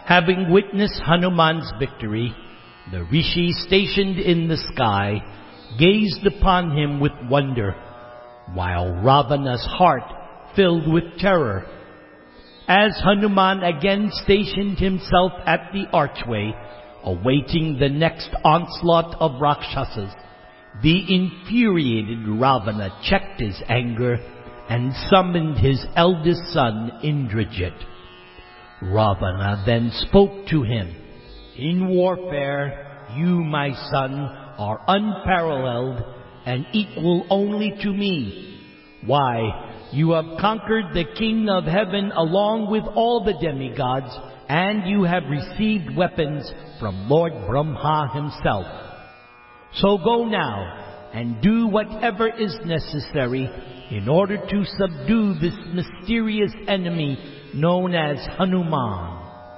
Having witnessed Hanuman's victory, the rishi stationed in the sky gazed upon him with wonder, while Ravana's heart filled with terror. As Hanuman again stationed himself at the archway, awaiting the next onslaught of Rakshasas, the infuriated Ravana checked his anger and summoned his eldest son Indrajit. Ravana then spoke to him. "In warfare, you, my son, are unparalleled and equal only to me. Why, you have conquered the King of Heaven along with all the demigods, and you have received weapons from Lord Brahma himself. So go now and do whatever is necessary in order to subdue this mysterious enemy known as Hanuman."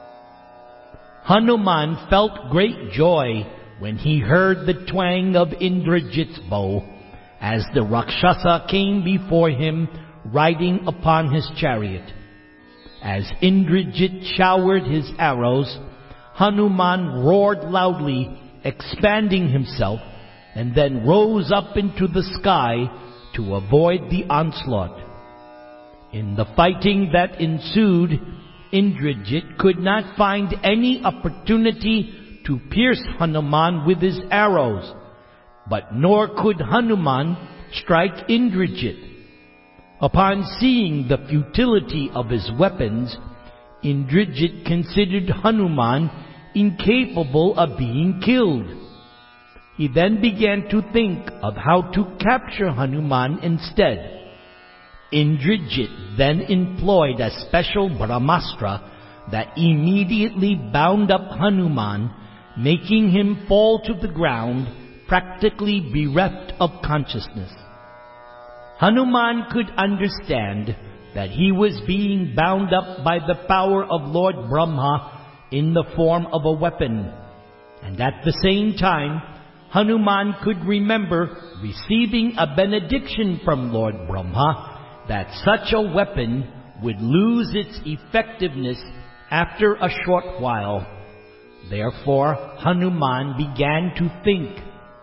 Hanuman felt great joy when he heard the twang of Indrajit's bow, as the Rakshasa came before him riding upon his chariot. As Indrajit showered his arrows, Hanuman roared loudly, expanding himself, and then rose up into the sky to avoid the onslaught. In the fighting that ensued, Indrajit could not find any opportunity to pierce Hanuman with his arrows, but nor could Hanuman strike Indrajit. Upon seeing the futility of his weapons, Indrajit considered Hanuman incapable of being killed. He then began to think of how to capture Hanuman instead. Indrajit then employed a special Brahmastra that immediately bound up Hanuman, making him fall to the ground, practically bereft of consciousness. Hanuman could understand that he was being bound up by the power of Lord Brahma in the form of a weapon, and at the same time, Hanuman could remember receiving a benediction from Lord Brahma that such a weapon would lose its effectiveness after a short while. Therefore, Hanuman began to think,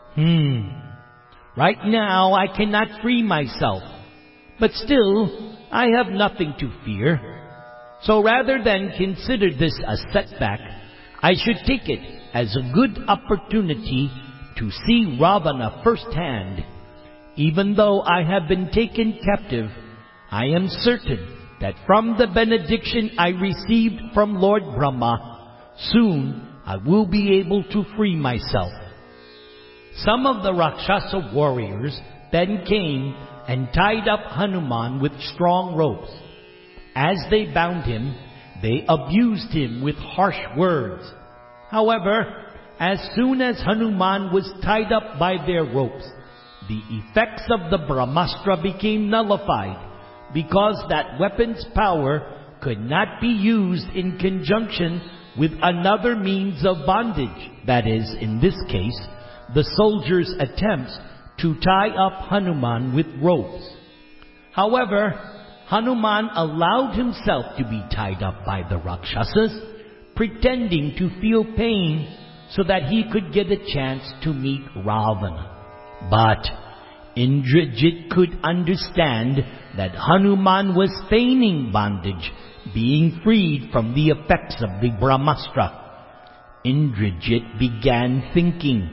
right now I cannot free myself, but still I have nothing to fear. So rather than consider this a setback, I should take it as a good opportunity to see Ravana firsthand. Even though I have been taken captive, I am certain that from the benediction I received from Lord Brahma, soon I will be able to free myself." Some of the Rakshasa warriors then came and tied up Hanuman with strong ropes. As they bound him, they abused him with harsh words. However, as soon as Hanuman was tied up by their ropes, the effects of the Brahmastra became nullified, because that weapon's power could not be used in conjunction with another means of bondage, that is, in this case, the soldiers' attempts to tie up Hanuman with ropes. However, Hanuman allowed himself to be tied up by the Rakshasas, pretending to feel pain so that he could get a chance to meet Ravana. But Indrajit could understand that Hanuman was feigning bondage, being freed from the effects of the Brahmastra. Indrajit began thinking,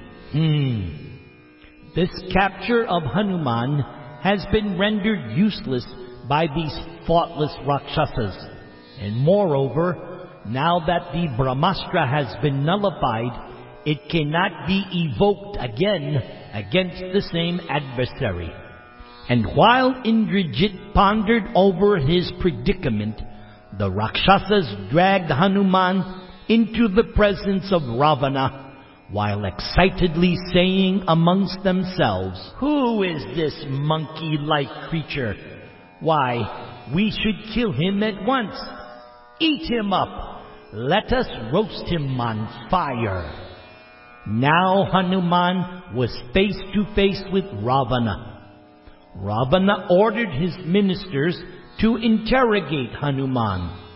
this capture of Hanuman has been rendered useless by these thoughtless Rakshasas. And moreover, now that the Brahmastra has been nullified, it cannot be evoked again against the same adversary. And while Indrajit pondered over his predicament, the Rakshasas dragged Hanuman into the presence of Ravana, while excitedly saying amongst themselves, "Who is this monkey-like creature? Why, we should kill him at once. Eat him up. Let us roast him on fire." Now Hanuman was face to face with Ravana. Ravana ordered his ministers to interrogate Hanuman.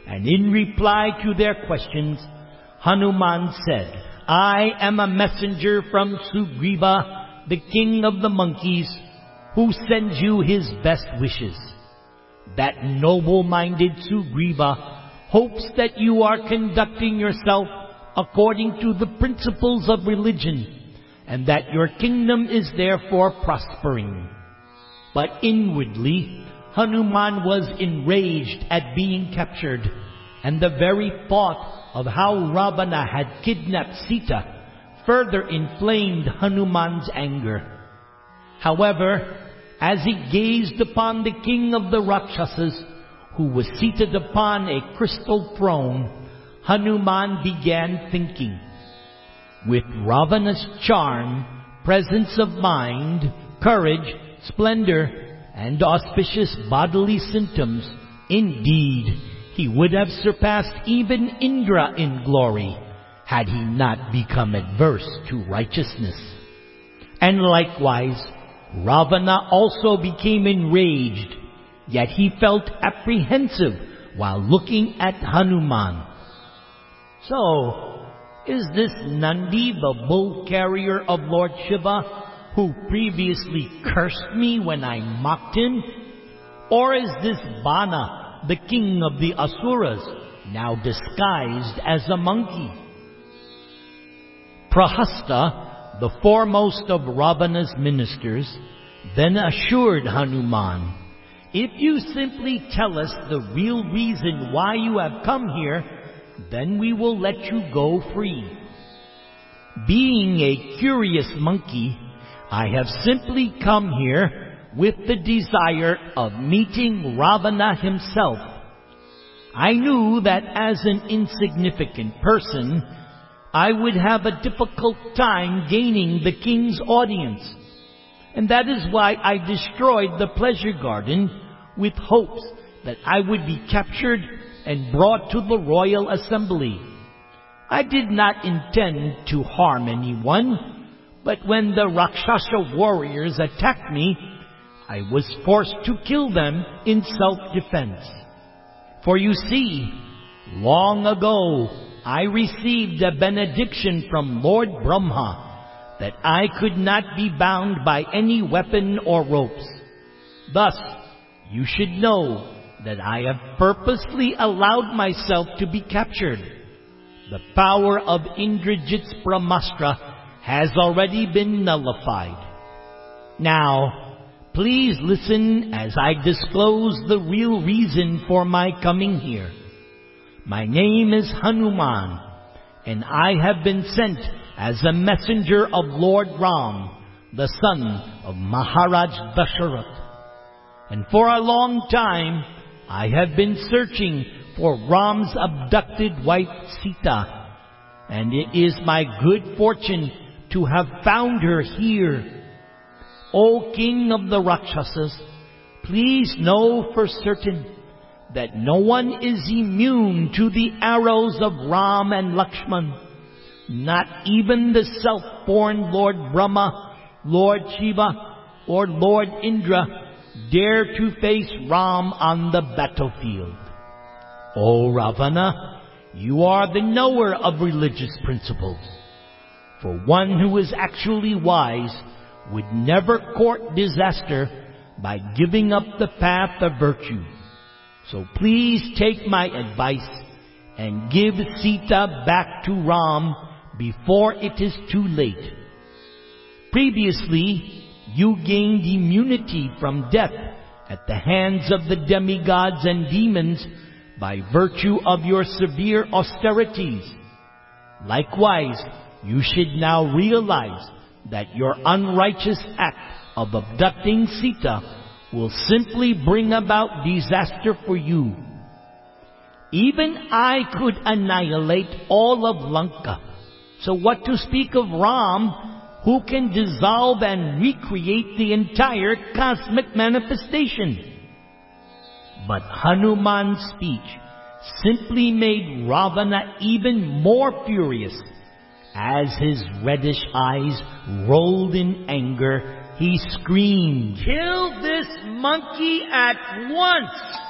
and in reply to their questions, Hanuman said, "I am a messenger from Sugriva, the king of the monkeys, who sends you his best wishes. That noble-minded Sugriva hopes that you are conducting yourself according to the principles of religion, and that your kingdom is therefore prospering." But inwardly, Hanuman was enraged at being captured, and the very thought of how Ravana had kidnapped Sita further inflamed Hanuman's anger. However, as he gazed upon the king of the Rakshasas, who was seated upon a crystal throne, Hanuman began thinking. With Ravana's charm, presence of mind, courage, splendor, and auspicious bodily symptoms, indeed, he would have surpassed even Indra in glory, had he not become adverse to righteousness. And likewise, Ravana also became enraged, yet he felt apprehensive while looking at Hanuman. "So, is this Nandi the bull carrier of Lord Shiva, who previously cursed me when I mocked him? Or is this Bana, the king of the Asuras, now disguised as a monkey?" Prahasta, the foremost of Ravana's ministers, then assured Hanuman, "If you simply tell us the real reason why you have come here, then we will let you go free. Being a curious monkey, I have simply come here with the desire of meeting Ravana himself. I knew that as an insignificant person, I would have a difficult time gaining the king's audience, and that is why I destroyed the pleasure garden with hopes that I would be captured and brought to the royal assembly. I did not intend to harm anyone, but when the Rakshasa warriors attacked me, I was forced to kill them in self-defense. For you see, long ago I received a benediction from Lord Brahma that I could not be bound by any weapon or ropes. Thus, you should know that I have purposely allowed myself to be captured. The power of Indrajit's Brahmastra has already been nullified. Now, please listen as I disclose the real reason for my coming here. My name is Hanuman, and I have been sent as a messenger of Lord Ram, the son of Maharaj Dasharath. And for a long time, I have been searching for Ram's abducted wife Sita, and it is my good fortune to have found her here. O King of the Rakshasas, please know for certain that no one is immune to the arrows of Ram and Lakshman. Not even the self-born Lord Brahma, Lord Shiva, or Lord Indra dare to face Ram on the battlefield. O Ravana, you are the knower of religious principles. For one who is actually wise would never court disaster by giving up the path of virtue. So please take my advice and give Sita back to Ram before it is too late. Previously, you gained immunity from death at the hands of the demigods and demons by virtue of your severe austerities. Likewise, you should now realize that your unrighteous act of abducting Sita will simply bring about disaster for you. Even I could annihilate all of Lanka. So what to speak of Ram, who can dissolve and recreate the entire cosmic manifestation? But Hanuman's speech simply made Ravana even more furious. As his reddish eyes rolled in anger, he screamed, "Kill this monkey at once!"